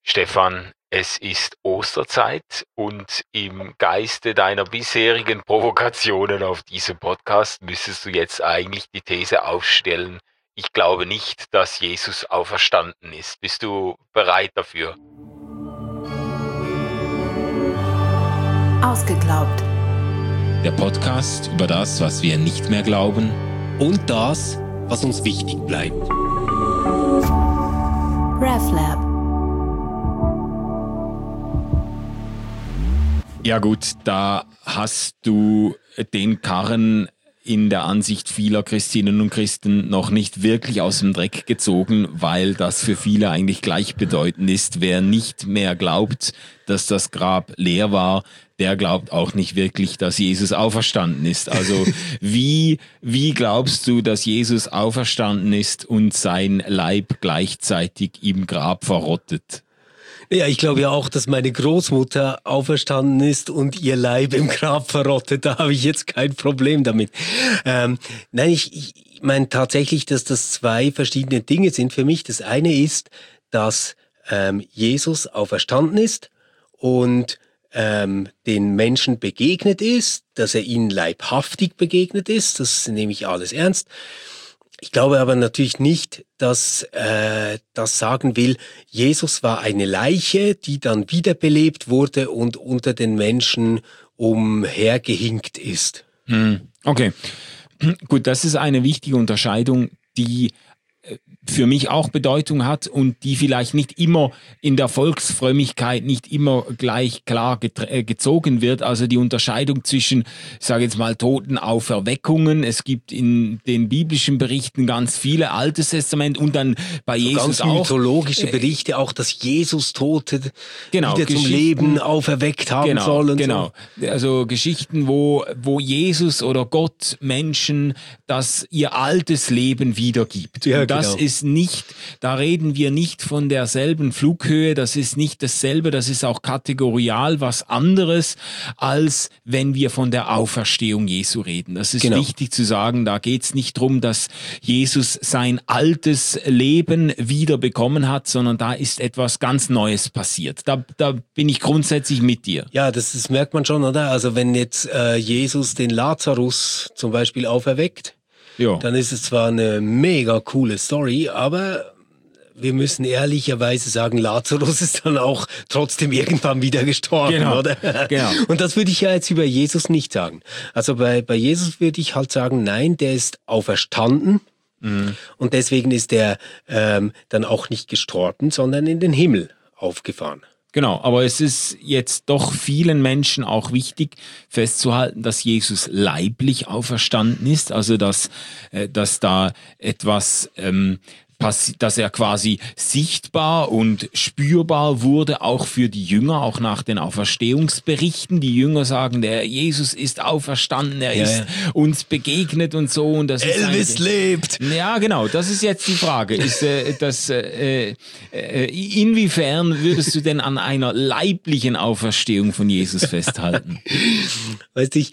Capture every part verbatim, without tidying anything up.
Stefan, es ist Osterzeit und im Geiste deiner bisherigen Provokationen auf diesem Podcast müsstest du jetzt eigentlich die These aufstellen, ich glaube nicht, dass Jesus auferstanden ist. Bist du bereit dafür? Ausgeglaubt. Der Podcast über das, was wir nicht mehr glauben und das, was uns wichtig bleibt. RefLab. Ja gut, da hast du den Karren in der Ansicht vieler Christinnen und Christen noch nicht wirklich aus dem Dreck gezogen, weil das für viele eigentlich gleichbedeutend ist. Wer nicht mehr glaubt, dass das Grab leer war, der glaubt auch nicht wirklich, dass Jesus auferstanden ist. Also wie, wie glaubst du, dass Jesus auferstanden ist und sein Leib gleichzeitig im Grab verrottet? Ja, ich glaube ja auch, dass meine Großmutter auferstanden ist und ihr Leib im Grab verrottet. Da habe ich jetzt kein Problem damit. Ähm, nein, ich, ich meine tatsächlich, dass das zwei verschiedene Dinge sind für mich. Das eine ist, dass ähm, Jesus auferstanden ist und ähm, den Menschen begegnet ist, dass er ihnen leibhaftig begegnet ist. Das nehme ich alles ernst. Ich glaube aber natürlich nicht, dass äh, das sagen will, Jesus war eine Leiche, die dann wiederbelebt wurde und unter den Menschen umhergehinkt ist. Okay, gut, das ist eine wichtige Unterscheidung, die für mich auch Bedeutung hat und die vielleicht nicht immer in der Volksfrömmigkeit nicht immer gleich klar getre- gezogen wird. Also die Unterscheidung zwischen, ich sage jetzt mal, Totenauferweckungen. Es gibt in den biblischen Berichten ganz viele, Altes Testament und dann bei so Jesus ganz auch. Mythologische Berichte auch, dass Jesus Tote genau, wieder zum Leben auferweckt haben genau, soll. Und genau. So. Also Geschichten, wo, wo Jesus oder Gott Menschen das ihr altes Leben wiedergibt. Ja, und das genau. ist nicht, da reden wir nicht von derselben Flughöhe, das ist nicht dasselbe, das ist auch kategorial was anderes, als wenn wir von der Auferstehung Jesu reden. Das ist genau. wichtig zu sagen, da geht es nicht darum, dass Jesus sein altes Leben wieder bekommen hat, sondern da ist etwas ganz Neues passiert. Da, da bin ich grundsätzlich mit dir. Ja, das, das merkt man schon, oder? Also wenn jetzt äh, Jesus den Lazarus zum Beispiel auferweckt, Ja. dann ist es zwar eine mega coole Story, aber wir müssen ehrlicherweise sagen, Lazarus ist dann auch trotzdem irgendwann wieder gestorben, Genau. oder? Genau. Und das würde ich ja jetzt über Jesus nicht sagen. Also bei, bei Jesus würde ich halt sagen, nein, der ist auferstanden. Mhm. Und deswegen ist er ähm, dann auch nicht gestorben, sondern in den Himmel aufgefahren. Genau, aber es ist jetzt doch vielen Menschen auch wichtig festzuhalten, dass Jesus leiblich auferstanden ist, also dass, äh, dass da etwas ähm, passi- dass er quasi sichtbar und spürbar wurde, auch für die Jünger, auch nach den Auferstehungsberichten. Die Jünger sagen, der Jesus ist auferstanden, er Ja, ist ja. uns begegnet und so. Und das Elvis ist lebt! Ja, genau, das ist jetzt die Frage. Ist, äh, das, äh, äh, inwiefern würdest du denn an einer leiblichen Auferstehung von Jesus festhalten? Weißt du, ich,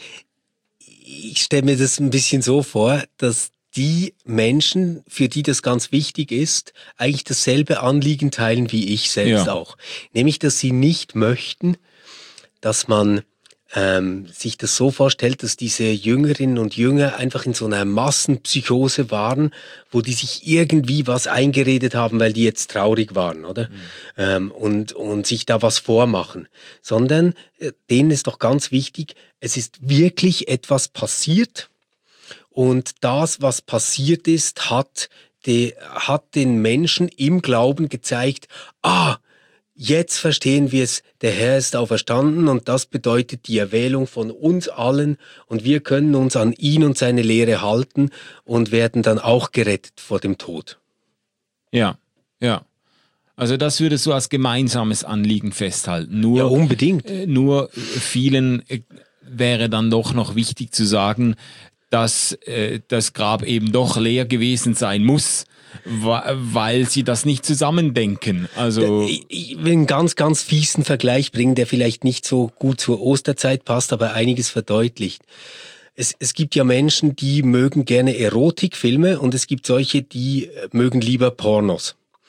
ich stelle mir das ein bisschen so vor, dass die Menschen, für die das ganz wichtig ist, eigentlich dasselbe Anliegen teilen wie ich selbst Ja. auch. Nämlich, dass sie nicht möchten, dass man ähm, sich das so vorstellt, dass diese Jüngerinnen und Jünger einfach in so einer Massenpsychose waren, wo die sich irgendwie was eingeredet haben, weil die jetzt traurig waren, oder? Mhm. Ähm, und, und sich da was vormachen. Sondern äh, denen ist doch ganz wichtig, es ist wirklich etwas passiert. Und das, was passiert ist, hat, die, hat den Menschen im Glauben gezeigt, ah, jetzt verstehen wir es, der Herr ist auferstanden und das bedeutet die Erwählung von uns allen und wir können uns an ihn und seine Lehre halten und werden dann auch gerettet vor dem Tod. Ja, ja. Also das würdest du als gemeinsames Anliegen festhalten. Nur, ja, unbedingt. Äh, nur vielen äh, wäre dann doch noch wichtig zu sagen, dass äh, das Grab eben doch leer gewesen sein muss, wa- weil sie das nicht zusammendenken. Also Ich, ich will einen ganz, ganz fiesen Vergleich bringen, der vielleicht nicht so gut zur Osterzeit passt, aber einiges verdeutlicht. Es, es gibt ja Menschen, die mögen gerne Erotikfilme und es gibt solche, die mögen lieber Pornos.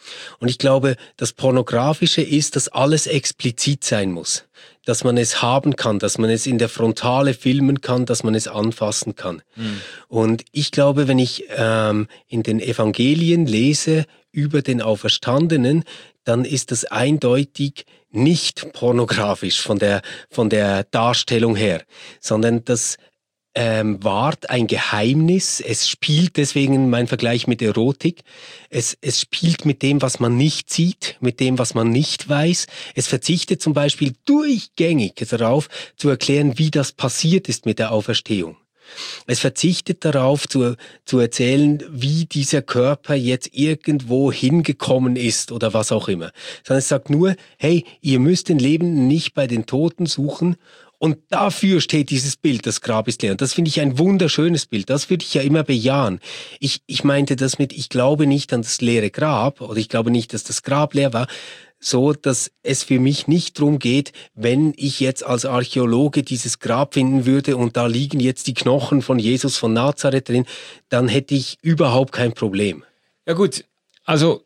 Und ich glaube, das Pornografische ist, dass alles explizit sein muss. Dass man es haben kann, dass man es in der Frontale filmen kann, dass man es anfassen kann. Mhm. Und ich glaube, wenn ich ähm, in den Evangelien lese über den Auferstandenen, dann ist das eindeutig nicht pornografisch von der, von der Darstellung her, sondern das ähm, wahrt ein Geheimnis. Es spielt, deswegen mein Vergleich mit Erotik, es, es spielt mit dem, was man nicht sieht, mit dem, was man nicht weiß. Es verzichtet zum Beispiel durchgängig darauf, zu erklären, wie das passiert ist mit der Auferstehung. Es verzichtet darauf, zu, zu erzählen, wie dieser Körper jetzt irgendwo hingekommen ist oder was auch immer. Sondern es sagt nur, hey, ihr müsst den Lebenden nicht bei den Toten suchen. Und dafür steht dieses Bild, das Grab ist leer. Und das finde ich ein wunderschönes Bild. Das würde ich ja immer bejahen. Ich, ich meinte das mit, ich glaube nicht an das leere Grab oder ich glaube nicht, dass das Grab leer war, so dass es für mich nicht darum geht, wenn ich jetzt als Archäologe dieses Grab finden würde und da liegen jetzt die Knochen von Jesus von Nazareth drin, dann hätte ich überhaupt kein Problem. Ja gut, also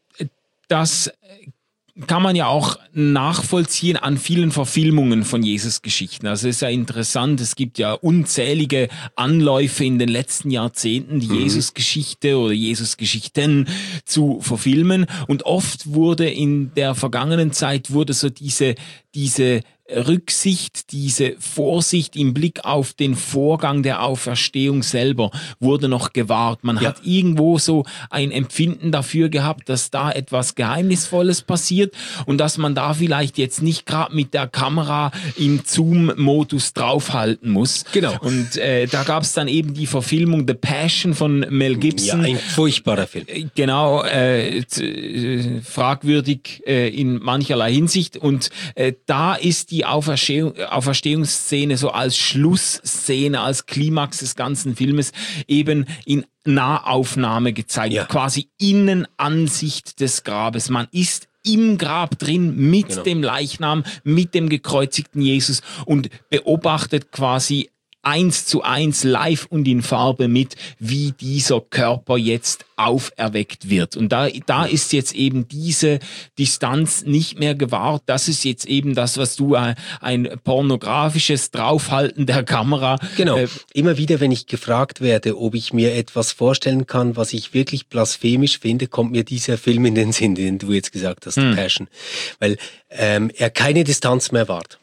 das kann man ja auch nachvollziehen an vielen Verfilmungen von Jesus-Geschichten. Also es ist ja interessant, es gibt ja unzählige Anläufe in den letzten Jahrzehnten, die mhm. Jesus-Geschichte oder Jesus-Geschichten zu verfilmen. Und oft wurde in der vergangenen Zeit wurde so diese, diese Rücksicht, diese Vorsicht im Blick auf den Vorgang der Auferstehung selber wurde noch gewahrt. Man ja. hat irgendwo so ein Empfinden dafür gehabt, dass da etwas Geheimnisvolles passiert und dass man da vielleicht jetzt nicht gerade mit der Kamera im Zoom-Modus draufhalten muss. Genau. Und äh, da gab es dann eben die Verfilmung The Passion von Mel Gibson. Ja, ein furchtbarer Film. Genau, äh, äh, fragwürdig äh, in mancherlei Hinsicht. Und äh, da ist die Auferstehung, Auferstehungsszene so als Schlussszene, als Klimax des ganzen Filmes eben in Nahaufnahme gezeigt. Ja. Quasi Innenansicht des Grabes. Man ist im Grab drin mit genau. dem Leichnam, mit dem gekreuzigten Jesus und beobachtet quasi eins zu eins live und in Farbe mit, wie dieser Körper jetzt auferweckt wird. Und da, da ist jetzt eben diese Distanz nicht mehr gewahrt. Das ist jetzt eben das, was du ein, ein pornografisches Draufhalten der Kamera. Genau. Äh, Immer wieder, wenn ich gefragt werde, ob ich mir etwas vorstellen kann, was ich wirklich blasphemisch finde, kommt mir dieser Film in den Sinn, den du jetzt gesagt hast, hm. The Passion. Weil ähm, er keine Distanz mehr wahrt.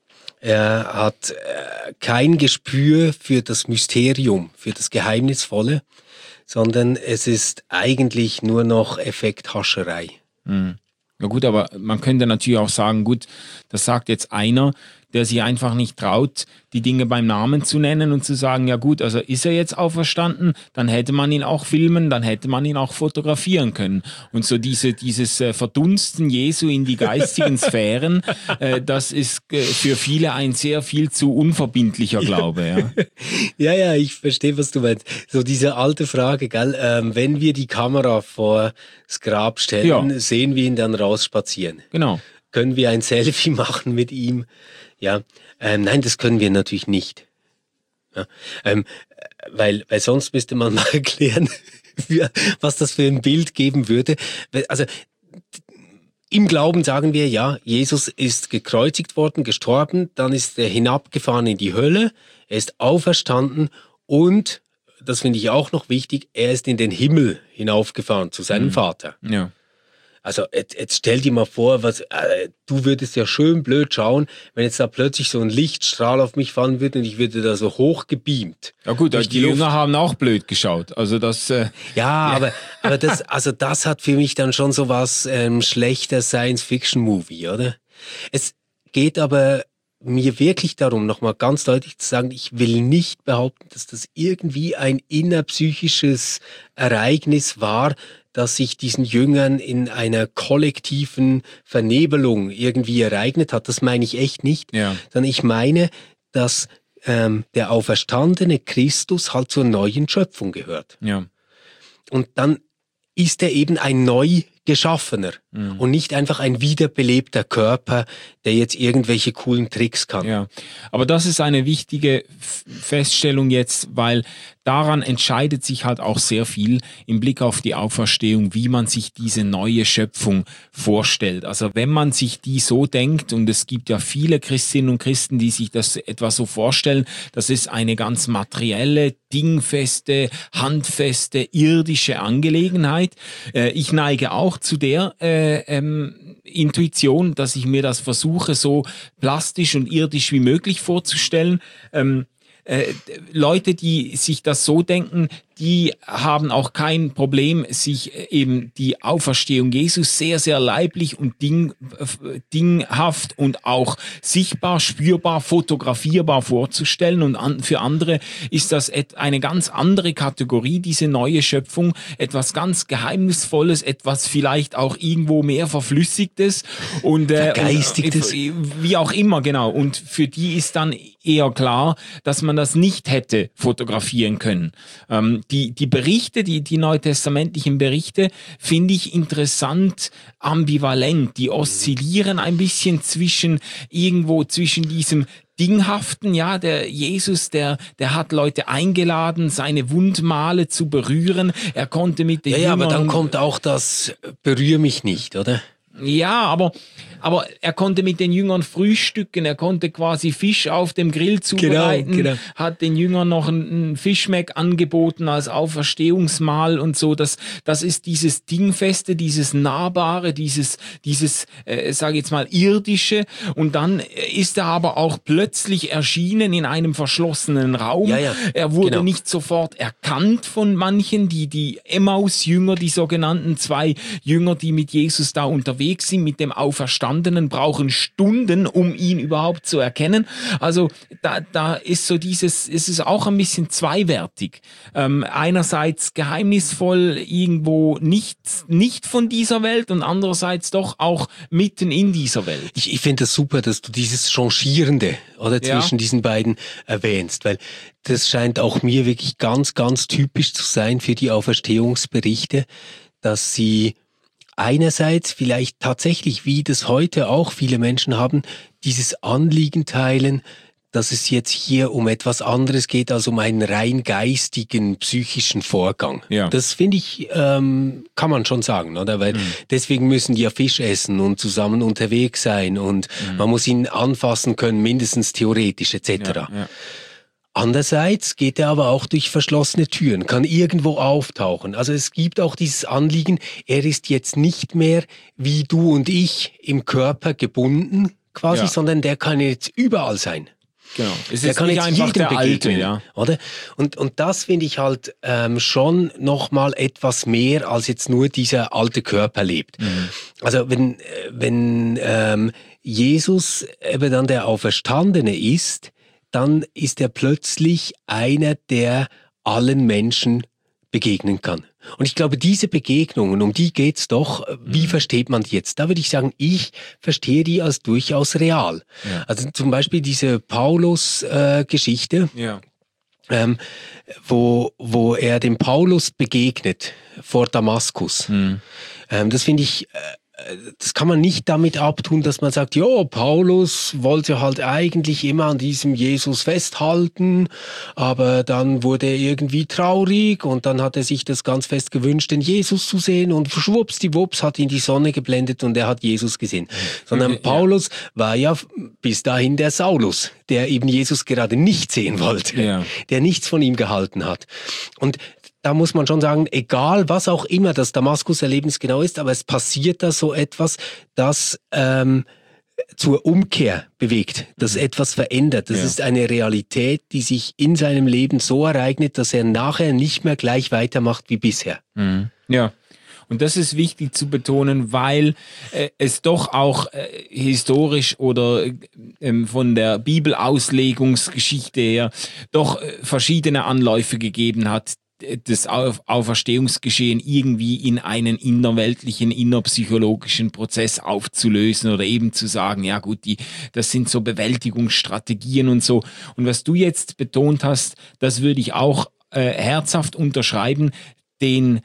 Er hat äh, kein Gespür für das Mysterium, für das Geheimnisvolle, sondern es ist eigentlich nur noch Effekthascherei. Mhm. Ja gut, aber man könnte natürlich auch sagen, gut, das sagt jetzt einer, der sich einfach nicht traut, die Dinge beim Namen zu nennen und zu sagen, ja gut, also ist er jetzt auferstanden, dann hätte man ihn auch filmen, dann hätte man ihn auch fotografieren können. Und so diese, dieses äh, Verdunsten Jesu in die geistigen Sphären, äh, das ist äh, für viele ein sehr viel zu unverbindlicher Glaube. Ja, ja, ja, ich verstehe, was du meinst. So diese alte Frage, gell? Ähm, wenn wir die Kamera vor das Grab stellen, ja. sehen wir ihn dann rausspazieren. Genau. Können wir ein Selfie machen mit ihm? Ja, ähm, nein, das können wir natürlich nicht. Ja, ähm, weil, weil sonst müsste man mal erklären, was das für ein Bild geben würde. Also im Glauben sagen wir, ja, Jesus ist gekreuzigt worden, gestorben, dann ist er hinabgefahren in die Hölle, er ist auferstanden und, das finde ich auch noch wichtig, er ist in den Himmel hinaufgefahren zu seinem mhm. Vater. Ja. Also jetzt, jetzt stell dir mal vor, was äh, du würdest ja schön blöd schauen, wenn jetzt da plötzlich so ein Lichtstrahl auf mich fallen würde und ich würde da so hoch gebeamt. Ja gut, die, die Jünger haben auch blöd geschaut. Also das. Äh, ja, ja, aber aber das also das hat für mich dann schon so was ähm, schlechter Science-Fiction-Movie, oder? Es geht aber mir wirklich darum, nochmal ganz deutlich zu sagen, ich will nicht behaupten, dass das irgendwie ein innerpsychisches Ereignis war, das sich diesen Jüngern in einer kollektiven Vernebelung irgendwie ereignet hat. Das meine ich echt nicht. Ja. Sondern ich meine, dass ähm, der auferstandene Christus halt zur neuen Schöpfung gehört. Ja. Und dann ist er eben ein neu geschaffener mhm. und nicht einfach ein wiederbelebter Körper, der jetzt irgendwelche coolen Tricks kann. Ja, aber das ist eine wichtige Feststellung jetzt, weil daran entscheidet sich halt auch sehr viel im Blick auf die Auferstehung, wie man sich diese neue Schöpfung vorstellt. Also wenn man sich die so denkt, und es gibt ja viele Christinnen und Christen, die sich das etwa so vorstellen, das ist eine ganz materielle, dingfeste, handfeste, irdische Angelegenheit. Äh, ich neige auch zu der äh, ähm, Intuition, dass ich mir das versuche, so plastisch und irdisch wie möglich vorzustellen. Ähm, Äh, Leute, die sich das so denken, die haben auch kein Problem, sich eben die Auferstehung Jesus sehr, sehr leiblich und ding, äh, dinghaft und auch sichtbar, spürbar, fotografierbar vorzustellen. Und an, für andere ist das et, eine ganz andere Kategorie, diese neue Schöpfung, etwas ganz Geheimnisvolles, etwas vielleicht auch irgendwo mehr Verflüssigtes und, äh, Vergeistigtes. und wie auch immer, genau. Und für die ist dann eher klar, dass man das nicht hätte fotografieren können. Ähm, die, die Berichte, die, die neutestamentlichen Berichte, finde ich interessant ambivalent. Die oszillieren ein bisschen zwischen irgendwo zwischen diesem Dinghaften, ja, der Jesus, der, der hat Leute eingeladen, seine Wundmale zu berühren. Er konnte mit den Ja, ja, Jüngern, aber dann kommt auch das berühr mich nicht, oder? Ja, aber, aber er konnte mit den Jüngern frühstücken, er konnte quasi Fisch auf dem Grill zubereiten, genau, genau. hat den Jüngern noch ein, ein Fischmeck angeboten als Auferstehungsmahl und so. Das, das ist dieses Dingfeste, dieses Nahbare, dieses, dieses, äh, sage ich jetzt mal, Irdische. Und dann ist er aber auch plötzlich erschienen in einem verschlossenen Raum. Ja, ja, er wurde genau. nicht sofort erkannt von manchen, die, die Emmaus-Jünger, die sogenannten zwei Jünger, die mit Jesus da unterwegs sind, mit dem Auferstandenen, brauchen Stunden, um ihn überhaupt zu erkennen. Also da, da ist so dieses, es ist auch ein bisschen zweiwertig. Ähm, einerseits geheimnisvoll irgendwo nicht, nicht von dieser Welt und andererseits doch auch mitten in dieser Welt. Ich, ich finde das super, dass du dieses Changierende oder zwischen Ja. diesen beiden erwähnst, weil das scheint auch mir wirklich ganz, ganz typisch zu sein für die Auferstehungsberichte, dass sie einerseits vielleicht tatsächlich, wie das heute auch viele Menschen haben, dieses Anliegen teilen, dass es jetzt hier um etwas anderes geht als um einen rein geistigen, psychischen Vorgang. Ja. Das finde ich, ähm, kann man schon sagen, oder? Weil mhm. deswegen müssen die ja Fisch essen und zusammen unterwegs sein und mhm. man muss ihn anfassen können, mindestens theoretisch et cetera. Ja, ja. Andererseits geht er aber auch durch verschlossene Türen, kann irgendwo auftauchen. Also es gibt auch dieses Anliegen, er ist jetzt nicht mehr wie du und ich im Körper gebunden quasi, ja. sondern der kann jetzt überall sein. Genau. Es der ist kann nicht jetzt einfach jedem der begegnen, Alte, ja. oder? Und, und das finde ich halt ähm, schon nochmal etwas mehr, als jetzt nur dieser alte Körper lebt. Mhm. Also wenn, wenn ähm, Jesus eben dann der Auferstandene ist, dann ist er plötzlich einer, der allen Menschen begegnen kann. Und ich glaube, diese Begegnungen, um die geht's doch, wie mhm. versteht man die jetzt? Da würde ich sagen, ich verstehe die als durchaus real. Ja. Also zum Beispiel diese Paulus-Geschichte, äh, ja. ähm, wo, wo er dem Paulus begegnet vor Damaskus. Mhm. Ähm, das finde ich... Äh, Das kann man nicht damit abtun, dass man sagt, ja, Paulus wollte halt eigentlich immer an diesem Jesus festhalten, aber dann wurde er irgendwie traurig und dann hat er sich das ganz fest gewünscht, den Jesus zu sehen und schwuppsdiwupps hat ihn die Sonne geblendet und er hat Jesus gesehen. Sondern ja. Paulus war ja bis dahin der Saulus, der eben Jesus gerade nicht sehen wollte, ja. der nichts von ihm gehalten hat. Und da muss man schon sagen, egal was auch immer das Damaskus-Erlebnis genau ist, aber es passiert da so etwas, das ähm, zur Umkehr bewegt, das etwas verändert. Das ja. ist eine Realität, die sich in seinem Leben so ereignet, dass er nachher nicht mehr gleich weitermacht wie bisher. Mhm. Ja. Und das ist wichtig zu betonen, weil äh, es doch auch äh, historisch oder äh, von der Bibelauslegungsgeschichte her doch äh, verschiedene Anläufe gegeben hat, das Auferstehungsgeschehen irgendwie in einen innerweltlichen, innerpsychologischen Prozess aufzulösen oder eben zu sagen, ja gut, die, das sind so Bewältigungsstrategien und so. Und was du jetzt betont hast, das würde ich auch äh, herzhaft unterschreiben, den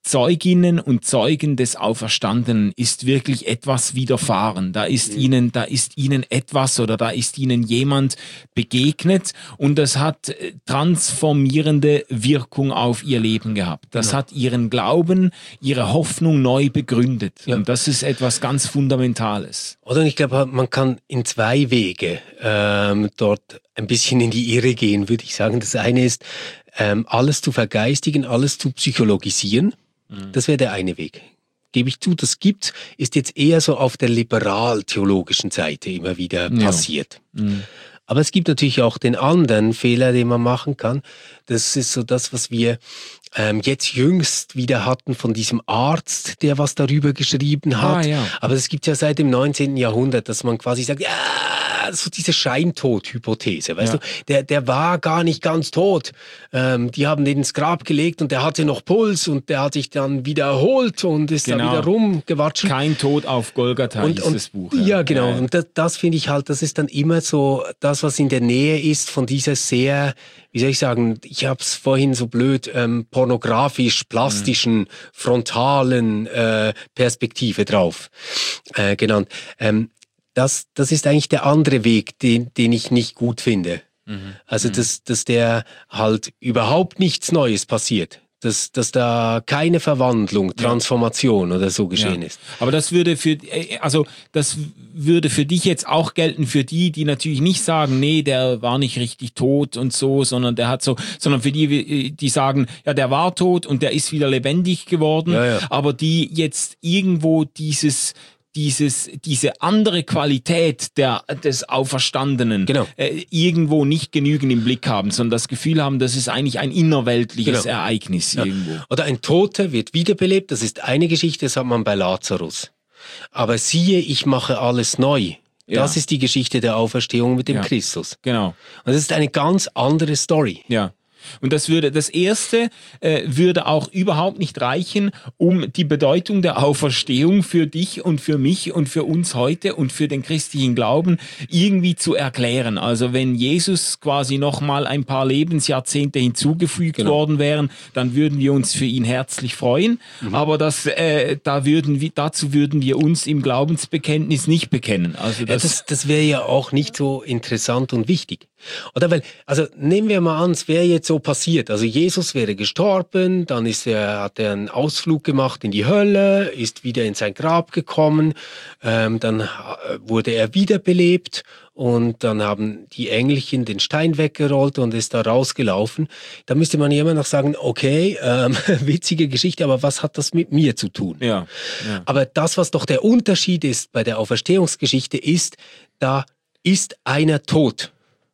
Zeuginnen und Zeugen des Auferstandenen ist wirklich etwas widerfahren. Da ist mhm. ihnen, da ist ihnen etwas oder da ist ihnen jemand begegnet und das hat transformierende Wirkung auf ihr Leben gehabt. Das genau. hat ihren Glauben, ihre Hoffnung neu begründet. Ja. Und das ist etwas ganz Fundamentales. Oder ich glaube, man kann in zwei Wege ähm, dort ein bisschen in die Irre gehen, würde ich sagen. Das eine ist, ähm, alles zu vergeistigen, alles zu psychologisieren. Mhm. Das wäre der eine Weg. Gebe ich zu, das gibt's, ist jetzt eher so auf der liberal-theologischen Seite immer wieder ja. passiert. Mhm. Aber es gibt natürlich auch den anderen Fehler, den man machen kann. Das ist so das, was wir ähm, jetzt jüngst wieder hatten von diesem Arzt, der was darüber geschrieben hat. Ah, ja. Aber es gibt ja seit dem neunzehnten Jahrhundert, dass man quasi sagt, ja, so diese Scheintod-Hypothese, weißt ja. du, der, der war gar nicht ganz tot. Ähm, die haben den ins Grab gelegt und der hatte noch Puls und der hat sich dann wieder erholt und ist genau. da wieder rumgewatschelt. Kein Tod auf Golgatha und, ist und, das Buch. Ja, ja genau. Ja. Und das, das finde ich halt, das ist dann immer so das, was in der Nähe ist von dieser sehr, wie soll ich sagen, ich habe es vorhin so blöd, ähm, pornografisch-plastischen, mhm. frontalen äh, Perspektive drauf äh, genannt. Ähm, Das, das ist eigentlich der andere Weg, den, den ich nicht gut finde. Mhm. Also, dass, dass der halt überhaupt nichts Neues passiert. Dass, dass da keine Verwandlung, Transformation ja. oder so geschehen ja. ist. Aber das würde für, also, das würde für dich jetzt auch gelten, für die, die natürlich nicht sagen, nee, der war nicht richtig tot und so, sondern der hat so, sondern für die, die sagen, ja, der war tot und der ist wieder lebendig geworden. Ja, ja. Aber die jetzt irgendwo dieses, Dieses, diese andere Qualität der, des Auferstandenen genau. äh, irgendwo nicht genügend im Blick haben, sondern das Gefühl haben, das ist eigentlich ein innerweltliches genau. Ereignis ja. irgendwo. Oder ein Toter wird wiederbelebt, das ist eine Geschichte, das hat man bei Lazarus. Aber siehe, ich mache alles neu. Ja. Das ist die Geschichte der Auferstehung mit dem ja. Christus. Genau. Und das ist eine ganz andere Story. Ja. Und das würde, das erste äh, würde auch überhaupt nicht reichen, um die Bedeutung der Auferstehung für dich und für mich und für uns heute und für den christlichen Glauben irgendwie zu erklären. Also wenn Jesus quasi nochmal ein paar Lebensjahrzehnte hinzugefügt genau. worden wären, dann würden wir uns für ihn herzlich freuen. Mhm. Aber das, äh, da würden wir, dazu würden wir uns im Glaubensbekenntnis nicht bekennen. Also das, ja, das, das wäre ja auch nicht so interessant und wichtig. Oder weil, also nehmen wir mal an, es wäre jetzt so passiert. Also Jesus wäre gestorben, dann ist er, hat er einen Ausflug gemacht in die Hölle, ist wieder in sein Grab gekommen, ähm, dann wurde er wiederbelebt und dann haben die Engelchen den Stein weggerollt und ist da rausgelaufen. Da müsste man ja immer noch sagen, okay, ähm, witzige Geschichte, aber was hat das mit mir zu tun? Ja, ja. Aber das, was doch der Unterschied ist bei der Auferstehungsgeschichte, ist, da ist einer tot.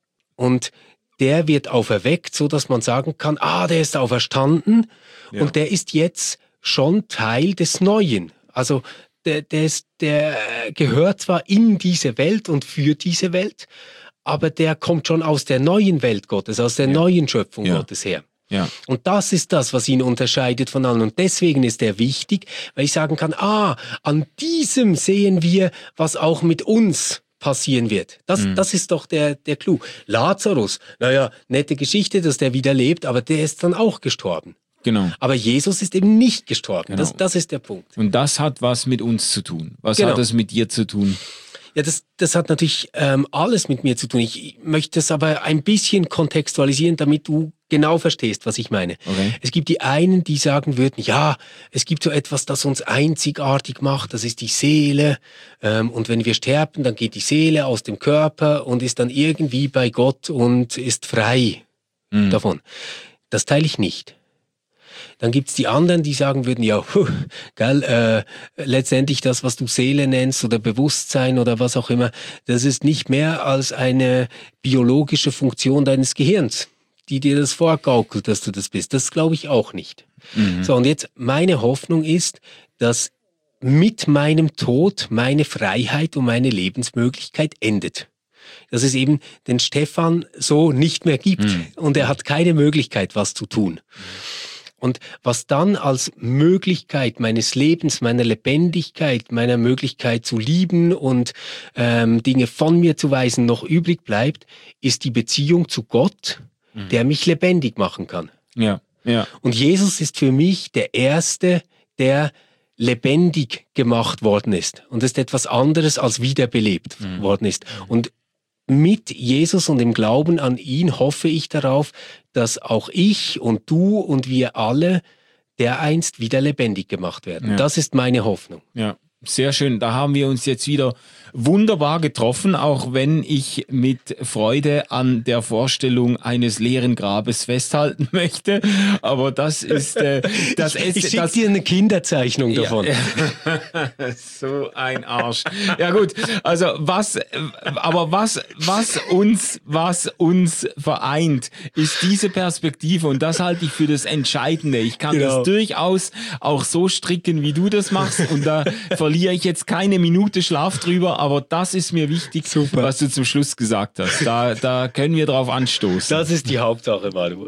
Und der wird auferweckt, so dass man sagen kann, ah, der ist auferstanden ja. und der ist jetzt schon Teil des Neuen. Also der, der, ist, der gehört zwar in diese Welt und für diese Welt, aber der kommt schon aus der neuen Welt Gottes, aus der ja. neuen Schöpfung ja. Gottes her. Ja. Und das ist das, was ihn unterscheidet von allen. Und deswegen ist er wichtig, weil ich sagen kann, ah, an diesem sehen wir, was auch mit uns passieren wird. Das, mhm. das ist doch der, der Clou. Lazarus, naja, nette Geschichte, dass der wieder lebt, aber der ist dann auch gestorben. Genau. Aber Jesus ist eben nicht gestorben. Genau. Das, das ist der Punkt. Und das hat was mit uns zu tun. Was genau. hat das mit dir zu tun? Ja, das, das hat natürlich ähm, alles mit mir zu tun. Ich möchte es aber ein bisschen kontextualisieren, damit du genau verstehst, was ich meine. Okay. Es gibt die einen, die sagen würden, ja, es gibt so etwas, das uns einzigartig macht, das ist die Seele. Ähm, und wenn wir sterben, dann geht die Seele aus dem Körper und ist dann irgendwie bei Gott und ist frei mhm. davon. Das teile ich nicht. Dann gibt's die anderen, die sagen würden, ja, puh, geil, äh, letztendlich das, was du Seele nennst oder Bewusstsein oder was auch immer, das ist nicht mehr als eine biologische Funktion deines Gehirns, die dir das vorgaukelt, dass du das bist. Das glaube ich auch nicht. Mhm. So, und jetzt meine Hoffnung ist, dass mit meinem Tod meine Freiheit und meine Lebensmöglichkeit endet. Dass es eben den Stefan so nicht mehr gibt mhm. und er hat keine Möglichkeit, was zu tun. Und was dann als Möglichkeit meines Lebens, meiner Lebendigkeit, meiner Möglichkeit zu lieben und ähm, Dinge von mir zu weisen noch übrig bleibt, ist die Beziehung zu Gott, mhm. der mich lebendig machen kann. Ja, ja. Und Jesus ist für mich der Erste, der lebendig gemacht worden ist. Und das ist etwas anderes als wiederbelebt mhm. worden ist. Und mit Jesus und dem Glauben an ihn hoffe ich darauf, dass auch ich und du und wir alle dereinst wieder lebendig gemacht werden. Ja. Das ist meine Hoffnung. Ja. Sehr schön, da haben wir uns jetzt wieder wunderbar getroffen, auch wenn ich mit Freude an der Vorstellung eines leeren Grabes festhalten möchte. Aber das ist... Äh, das ich ich schicke dir eine Kinderzeichnung ja, davon. So ein Arsch. Ja gut, also was, aber was, was uns, was uns vereint, ist diese Perspektive und das halte ich für das Entscheidende. Ich kann genau. das durchaus auch so stricken, wie du das machst und da verliere ich jetzt keine Minute Schlaf drüber, aber das ist mir wichtig, Super. Was du zum Schluss gesagt hast. Da, da können wir drauf anstoßen. Das ist die Hauptsache, Manu.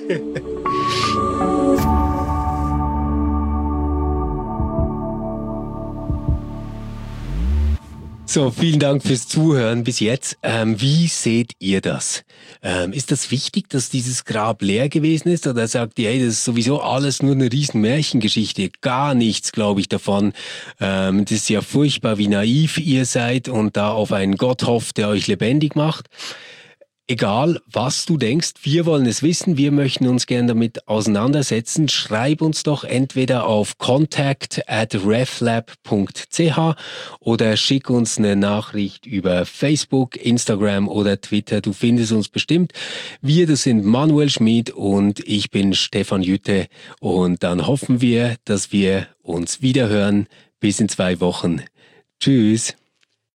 So, vielen Dank fürs Zuhören bis jetzt. Ähm, wie seht ihr das? Ähm, ist das wichtig, dass dieses Grab leer gewesen ist? Oder sagt ihr, hey, das ist sowieso alles nur eine riesen Märchengeschichte? Gar nichts, glaube ich, davon. Ähm, das ist ja furchtbar, wie naiv ihr seid und da auf einen Gott hofft, der euch lebendig macht. Egal, was du denkst, wir wollen es wissen, wir möchten uns gerne damit auseinandersetzen. Schreib uns doch entweder auf contact at reflab punkt c h oder schick uns eine Nachricht über Facebook, Instagram oder Twitter. Du findest uns bestimmt. Wir, das sind Manuel Schmid und ich bin Stefan Jütte und dann hoffen wir, dass wir uns wiederhören. Bis in zwei Wochen. Tschüss.